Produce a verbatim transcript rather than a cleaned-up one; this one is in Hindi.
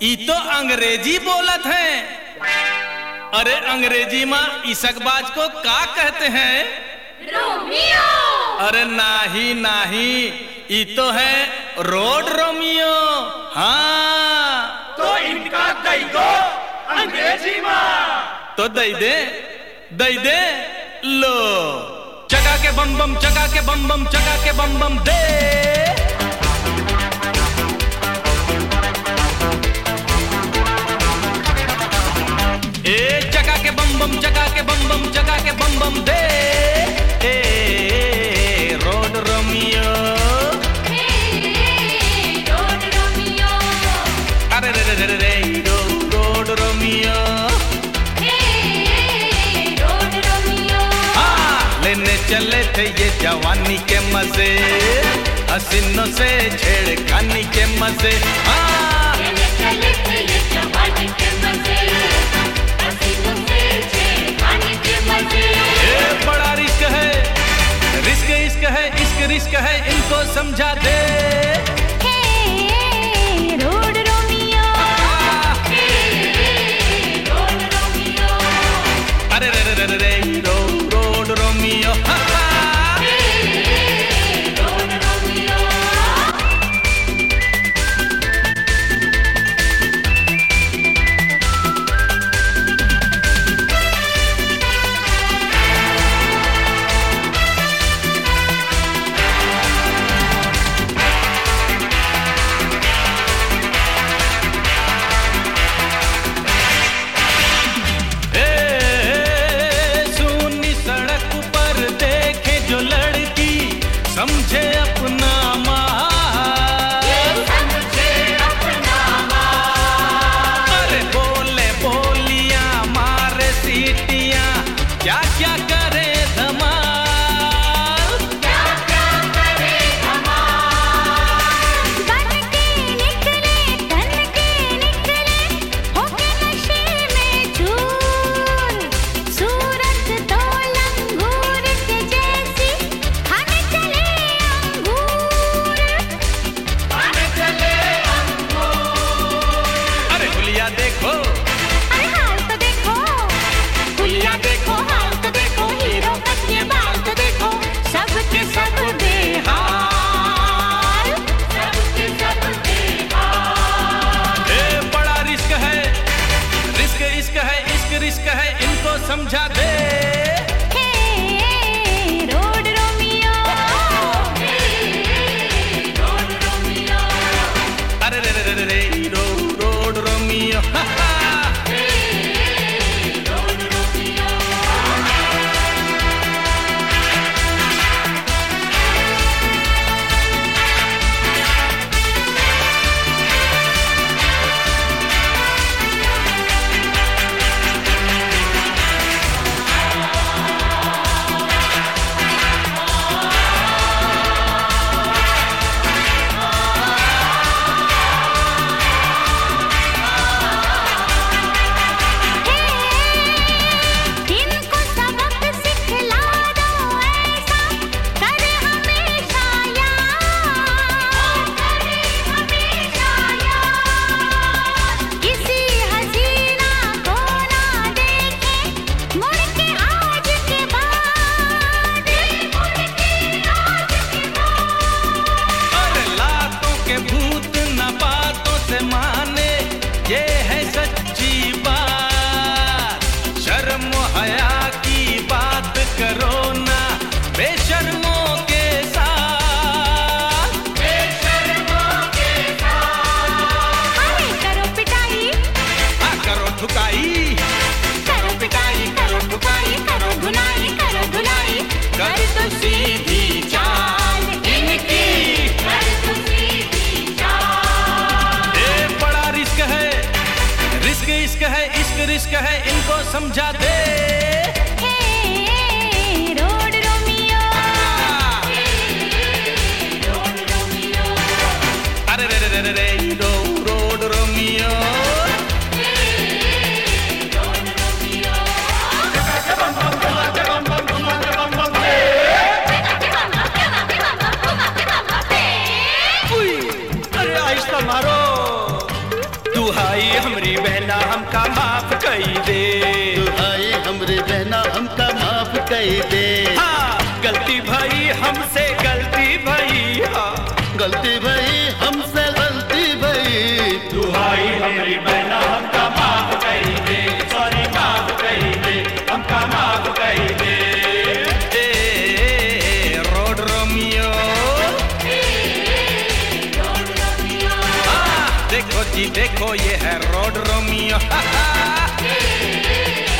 ई तो अंग्रेजी बोलत हैं। अरे अंग्रेजी में इसकबाज को का कहते हैं? रोमियो। अरे नाही नाही, ई तो है रोड रोमियो। हाँ तो इनका दई दो अंग्रेजी में। तो दई दे दई दे लो। चका के बम बम चका के बम बम चका के बम बम दे। ए चका के बम बम चका के बम बम चका के बम बम दे। ए रोड रोमियो। Road Romeo. अरे रे रे रे रे रो, रोड रोमियो। Road Romeo. हाँ लेने चले थे ये जवानी के मजे, हसीनों से छेड़खानी के मजे। हाँ लेने चले थे ये जवानी के मजे, हसीनों से छेड़खानी के मजे। ये बड़ा रिस्क है, रिस्क इश्क है, इश्क रिस्क है, इनको समझा दे। Road Romeo. Road Romeo. अरे रे रे रे रे रो, रोड रोमियो। Road Romeo. समझे अपना माल, समझे अपना माल। अरे बोले बोलियां मारे सीटियां, क्या क्या करे धमाल। क्या क्या करे धमाल। बन के निकले तन के निकले, होके नशे में चूर। सूरत तो लंगूर के जैसी, खाने चले अंगूर। खाने चले अंगूर। अरे हुलिया देखो, अरे हाल तो देखो, हुलिया देखो, हाल तो देखो, हीरो कटिए बाल तो देखो, सबके सब बेहाल। सबके सब बेहाल। ये बड़ा रिस्क है, रिस्क इश्क है, इश्क रिस्क है, इनको समझा दे। Road Romeo. Road Romeo. अरे रे रे रे रे रो, रोड रोमियो। Road Romeo. इनको सबक सिखला दो ऐसा, करे हमेशा याद। करे हमेशा याद। किसी हसीना को ना देखे, मुड़ के आज के बाद। मुड़ के आज के बाद। अरे लातों के भूत न बातों से माने, ये है सच्ची बात। शर्म हया की बात करो ना बेशर्मों के साथ। बेशर्मों के साथ। अरे करो पिटाई, हाँ करो ठुकाई, करो पिटाई, करो ठुकाई, करो धुनाई, करो धुलाई, कर तो सीधी चाल इनकी, कर तो सीधी चाल। ये बड़ा रिस्क है, रिस्क इश्क है, इश्क रिस्क है, इनको समझा दे। Road Romeo. Road Romeo. अरे रे रे रे रे रे रो, रोड रोमियो। Road Romeo. अरे आहिस्ता मारो। तू हाय देखो जी देखो ये है रोड रोमियो